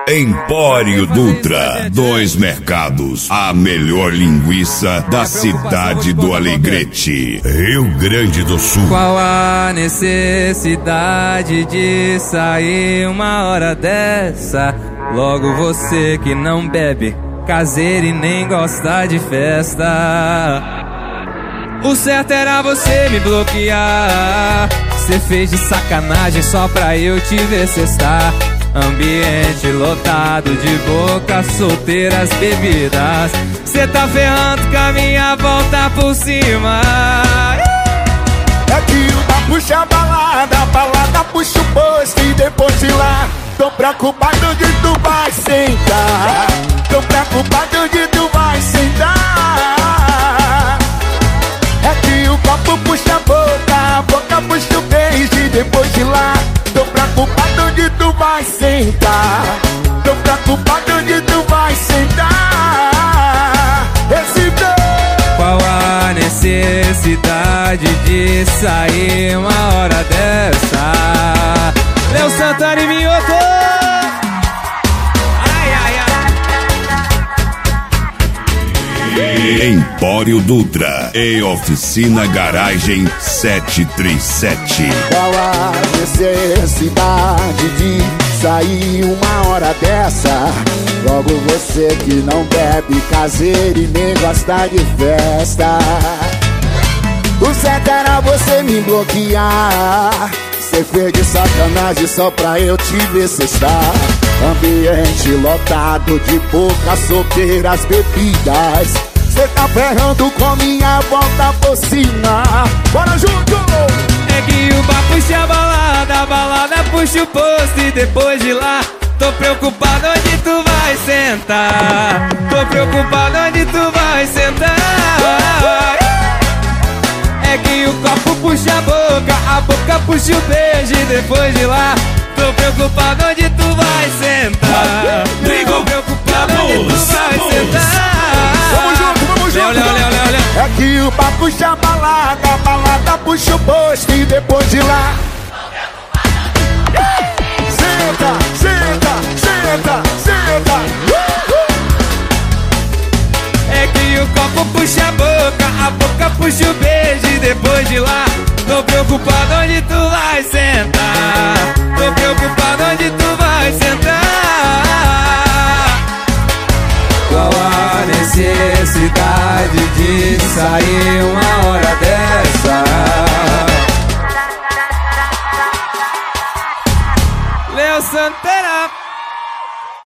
Empório Dutra, 2 mercados, a melhor linguiça da cidade do Alegrete, Rio Grande do Sul. Qual a necessidade de sair uma hora dessa? Logo você que não bebe, caseiro e nem gosta de festa. O certo era você me bloquear. Cê fez de sacanagem só pra eu te ver cestar. Ambiente lotado de bocas solteiras bebidas. Cê tá ferrando com a minha volta por cima. É que o da puxa a balada puxa o posto e depois de lá. Tô preocupado onde tu vai sentar. Tô preocupado onde tu vai sentar. É que o copo puxa a boca puxa o beijo e depois de lá. Tô preocupado onde tu vai sentar. Tô preocupado onde tu vai sentar. Esse Qual a necessidade de sair uma hora dessa? Léo Santana e Minhoto. Empório Dutra e Oficina Garagem 737. Qual a necessidade de sair uma hora dessa? Logo você que não bebe, caseiro e nem gosta de festa. O certo era você me bloquear. Cê fez de sacanagem só pra eu te ver cestar. Ambiente lotado de bocas solteiras bebidas. Cê tá ferrando com minha volta por cima. Bora junto! É que o bar puxa a balada puxa o posto e depois de lá. Tô preocupado onde tu vai sentar. Tô preocupado onde tu vai sentar. É que o copo puxa a boca puxa o beijo e depois de lá. Tô preocupado onde tu vai sentar. Tô preocupado onde tu vai sentar. Vamos junto! Léo. É que o bar puxa a balada puxa o posto e depois de lá. Senta. É que o copo puxa a boca puxa o beijo e depois de lá. Tô preocupado onde tu vai sentar. Tô preocupado onde tu vai sentar. Qual a necessidade de sair